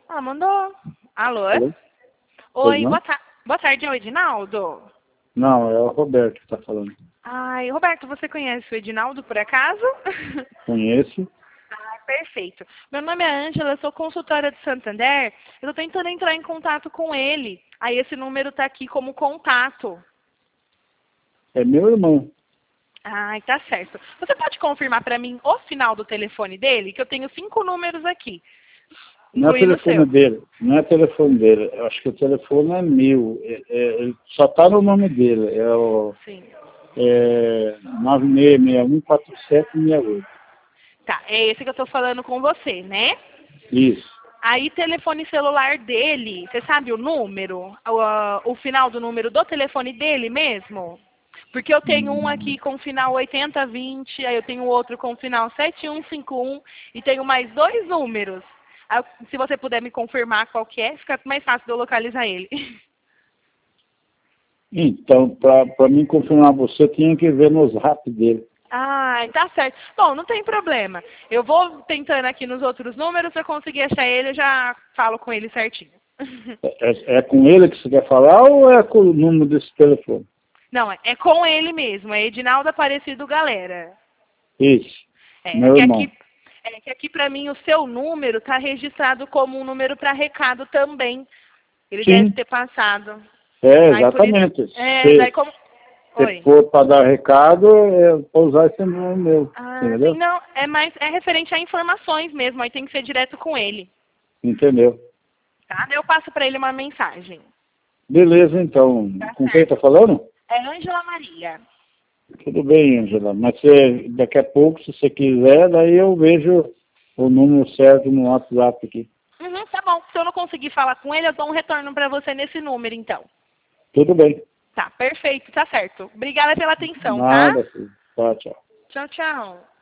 Ah, mandou. Alô? Alô? Oi, Não? Boa tarde, é o Edinaldo? Não, é o Roberto que está falando. Ai, Roberto, você conhece o Edinaldo por acaso? Conheço. Ah, perfeito. Meu nome é Ângela, eu sou consultora de Santander. Eu tô tentando entrar em contato com ele. Aí esse número tá aqui como contato. É meu irmão. Ai, tá certo. Você pode confirmar para mim o final do telefone dele? Que eu tenho 5 números aqui, Não é o incluindo o telefone seu. dele. Não é o telefone dele. Eu acho que o telefone é meu. Ele só está no nome dele. É o Sim. 96614768. Tá, é esse que eu tô falando com você, né? Isso. Aí, telefone celular dele, você sabe o número? O final do número do telefone dele mesmo? Porque eu tenho um aqui com final 8020, aí eu tenho outro com final 7151 e tenho mais 2 números. Aí, se você puder me confirmar qual que é, fica mais fácil de eu localizar ele. Então, para mim confirmar você, tinha que ver nos rap dele. Ah, tá certo. Bom, não tem problema. Eu vou tentando aqui nos outros números, se eu conseguir achar ele, eu já falo com ele certinho. É com ele que você quer falar ou é com o número desse telefone? Não, é com ele mesmo, é Edinaldo Aparecido Galera. Isso. É Meu que irmão. aqui, para mim o seu número está registrado como um número para recado também. Ele deve Sim. ter passado. Aí por isso. Exatamente. Daí como. Se Oi. for para dar recado, eu vou usar esse número meu. Ah, sim, Entendeu? não, é referente a informações mesmo, aí tem que ser direto com ele. Entendeu? Tá? Daí eu passo para ele uma mensagem. Beleza, então. Tá Com quem certo. está falando? É Ângela Maria. Tudo bem, Angela. Mas daqui a pouco, se você quiser, daí eu vejo o número certo no WhatsApp aqui. Uhum, tá bom. Se eu não conseguir falar com ele, eu dou um retorno para você nesse número, então. Tudo bem. Tá, perfeito, tá certo. Obrigada pela atenção, tá? Nada, filho. Tchau, tchau. Tchau, tchau.